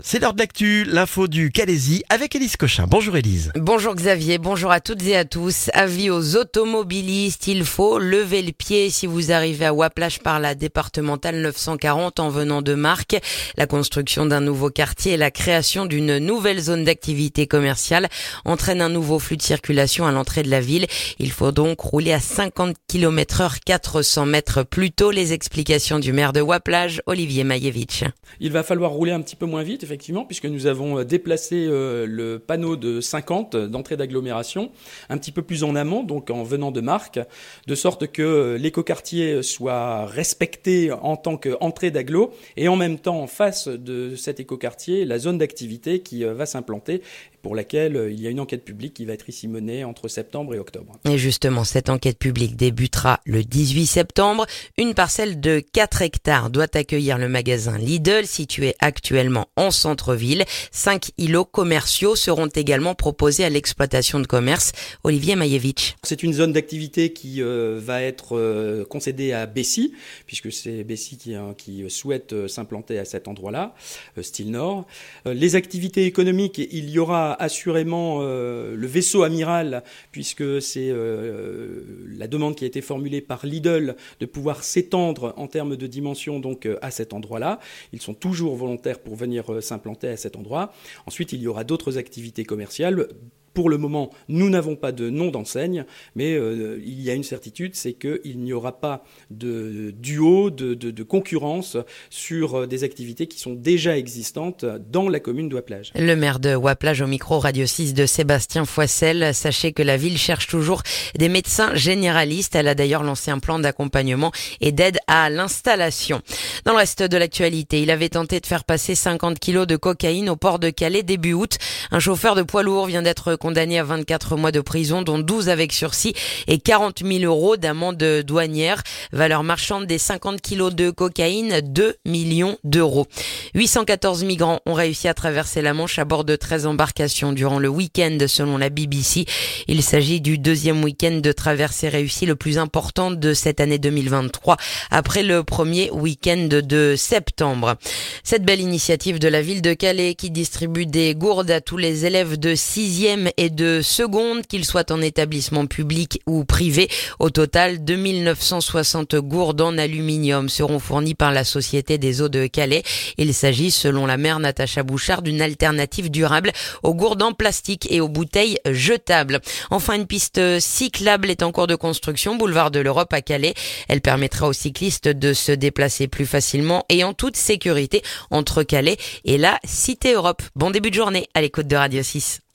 C'est l'heure de l'actu, l'info du Calaisis avec Élise Cochin. Bonjour Élise. Bonjour Xavier, bonjour à toutes et à tous. Avis aux automobilistes, il faut lever le pied si vous arrivez à Waplage par la départementale 940 en venant de Marques. La construction d'un nouveau quartier et la création d'une nouvelle zone d'activité commerciale entraînent un nouveau flux de circulation à l'entrée de la ville. Il faut donc rouler à 50 km/h 400 mètres plus tôt. Les explications du maire de Waplage, Olivier Majewicz. Il va falloir rouler un petit peu moins vite, effectivement, puisque nous avons déplacé le panneau de 50 d'entrée d'agglomération un petit peu plus en amont, donc en venant de Marques, de sorte que l'écoquartier soit respecté en tant qu'entrée d'agglo, et en même temps, en face de cet écoquartier, la zone d'activité qui va s'implanter, pour laquelle il y a une enquête publique qui va être ici menée entre septembre et octobre. Et justement, cette enquête publique débutera le 18 septembre. Une parcelle de 4 hectares doit accueillir le magasin Lidl, situé actuellement en centre-ville. 5 îlots commerciaux seront également proposés à l'exploitation de commerce. Olivier Majewicz. C'est une zone d'activité qui va être concédée à Bessy, puisque c'est Bessy qui souhaite s'implanter à cet endroit-là, style nord. Les activités économiques, il y aura assurément le vaisseau amiral, puisque c'est la demande qui a été formulée par Lidl de pouvoir s'étendre en termes de dimension donc à cet endroit-là. Ils sont toujours volontaires pour venir s'implanter à cet endroit. Ensuite, il y aura d'autres activités commerciales. Pour le moment, nous n'avons pas de nom d'enseigne, mais il y a une certitude, c'est qu'il n'y aura pas de duo, de concurrence sur des activités qui sont déjà existantes dans la commune de Waplage. Le maire de Waplage au micro Radio 6 de Sébastien Foissel. Sachez que la ville cherche toujours des médecins généralistes. Elle a d'ailleurs lancé un plan d'accompagnement et d'aide à l'installation. Dans le reste de l'actualité, il avait tenté de faire passer 50 kilos de cocaïne au port de Calais début août. Un chauffeur de poids lourd vient d'être condamné à 24 mois de prison, dont 12 avec sursis et 40 000 € d'amende douanière. Valeur marchande des 50 kilos de cocaïne, 2 millions d'euros. 814 migrants ont réussi à traverser la Manche à bord de 13 embarcations durant le week-end, selon la BBC. Il s'agit du deuxième week-end de traversée réussie, le plus important de cette année 2023, après le premier week-end de septembre. Cette belle initiative de la ville de Calais qui distribue des gourdes à tous les élèves de 6e et de seconde, qu'ils soient en établissement public ou privé. Au total, 2960 gourdes en aluminium seront fournies par la Société des eaux de Calais. Il s'agit, selon la maire Natacha Bouchard, d'une alternative durable aux gourdes en plastique et aux bouteilles jetables. Enfin, une piste cyclable est en cours de construction, boulevard de l'Europe à Calais. Elle permettra aux cyclistes de se déplacer plus facilement et en toute sécurité entre Calais et la Cité Europe. Bon début de journée à l'écoute de Radio 6.